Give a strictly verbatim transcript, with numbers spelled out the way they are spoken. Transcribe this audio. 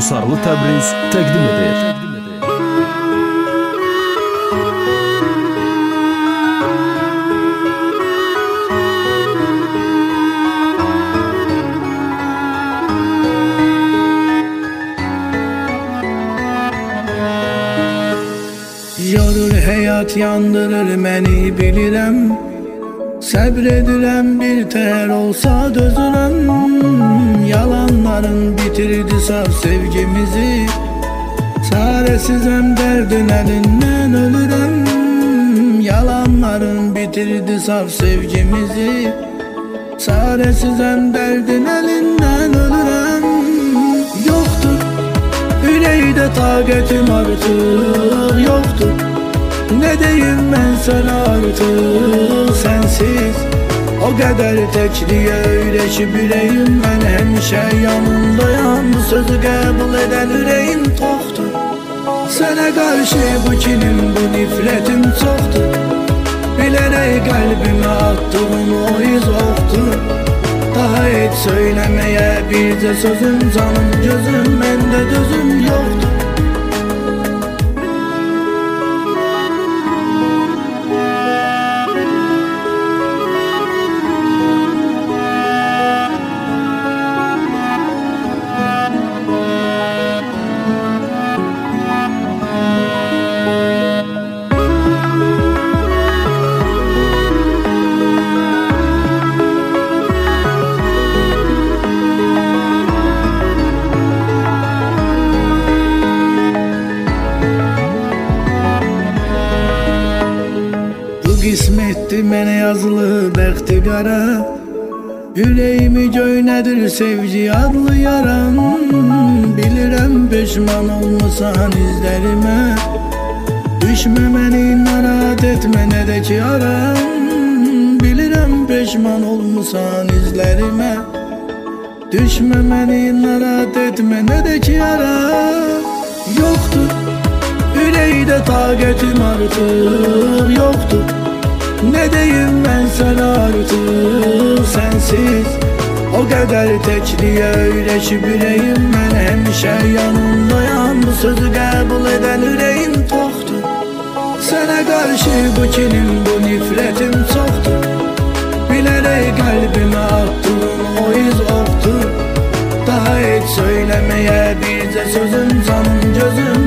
Qusarlı Təbriz təqdim edir. Yorur həyat, yandırır məni bilirəm. Səbr edirəm, bir tər olsa dözürəm. Yalanların bitirdi saf sevgimizi. Çaresizəm, dərdin əlindən ölürəm. Yalanların bitirdi saf sevgimizi. Çaresizəm, dərdin əlindən ölürəm. Yoxdur ürəkdə taqətim artıq, yoxdur ne deyim mən sana artıq sensiz. O qədər təkliyə öyrəşib ürəyim, mən həmişə yanındayam. Bu sözü qəbul edən ürəyim toxdur. Sənə qarşı bu kinim, bu nifrətim çoxdur. Bilərək qəlbimə attığın o iz oxdur. Daha heç söyləməyə bircə sözüm, canım gözüm, məndə dözüm yoxdur. Qismətdir mənə yazılı bəxti qara. Ürəyimi göynədir sevgi adlı yaram. Bilirəm peşman olmusan izlərimə. Düşmə məni narahat etmə nə də ki aram. Bilirəm peşman olmusan izlərimə. Düşmə məni narahat etmə nə də ki aram. Yoxdur ürəkdə taqətim artıq, yoxdur ne deyim mən sana artıq sensiz. O qədər təkliyə öyrəşib ürəyim, mən həmişə yanındayam. Bu sözü qəbul edən ürəyim toxdur. Sənə qarşı bu kinim, bu nifrətim çoxdur. Bilərək qəlbimə attığın o iz oxdur. Daha heç söyləməyə bircə sözüm, canım gözüm,